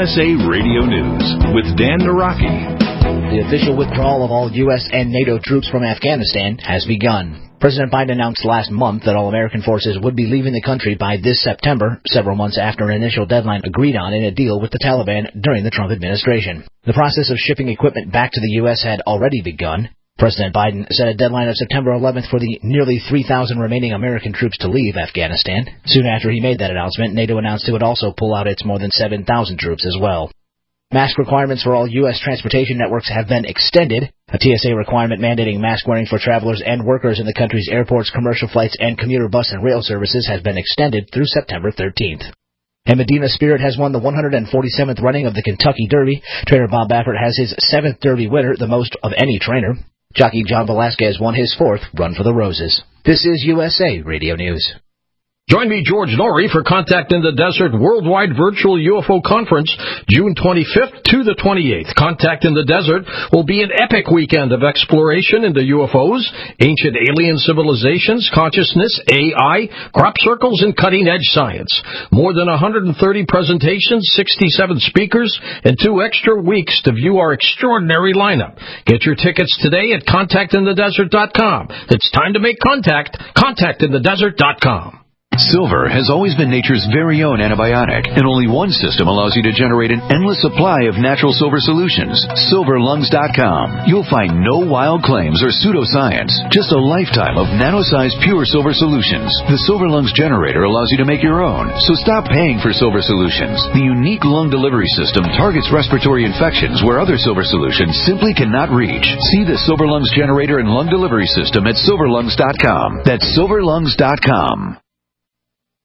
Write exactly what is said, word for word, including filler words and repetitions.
S A Radio News with Dan Naraki. The official withdrawal of all U S and NATO troops from Afghanistan has begun. President Biden announced last month that all American forces would be leaving the country by this September, several months after an initial deadline agreed on in a deal with the Taliban during the Trump administration. The process of shipping equipment back to the U S had already begun. President Biden set a deadline of September eleventh for the nearly three thousand remaining American troops to leave Afghanistan. Soon after he made that announcement, NATO announced it would also pull out its more than seven thousand troops as well. Mask requirements for all U S transportation networks have been extended. A T S A requirement mandating mask wearing for travelers and workers in the country's airports, commercial flights, and commuter bus and rail services has been extended through September thirteenth. And Medina Spirit has won the one hundred forty-seventh running of the Kentucky Derby. Trainer Bob Baffert has his seventh Derby winner, the most of any trainer. Jockey John Velasquez won his fourth Run for the Roses. This is U S A Radio News. Join me, George Norrie, for Contact in the Desert Worldwide Virtual U F O Conference, June twenty-fifth to the twenty-eighth. Contact in the Desert will be an epic weekend of exploration into U F Os, ancient alien civilizations, consciousness, A I, crop circles, and cutting-edge science. More than one hundred thirty presentations, sixty-seven speakers, and two extra weeks to view our extraordinary lineup. Get your tickets today at contact in the desert dot com. It's time to make contact. contact in the desert dot com. Silver has always been nature's very own antibiotic, and only one system allows you to generate an endless supply of natural silver solutions. silver lungs dot com. You'll find no wild claims or pseudoscience, just a lifetime of nano-sized pure silver solutions. The Silver Lungs generator allows you to make your own, so stop paying for silver solutions. The unique lung delivery system targets respiratory infections where other silver solutions simply cannot reach. See the Silver Lungs generator and lung delivery system at silver lungs dot com. That's silver lungs dot com.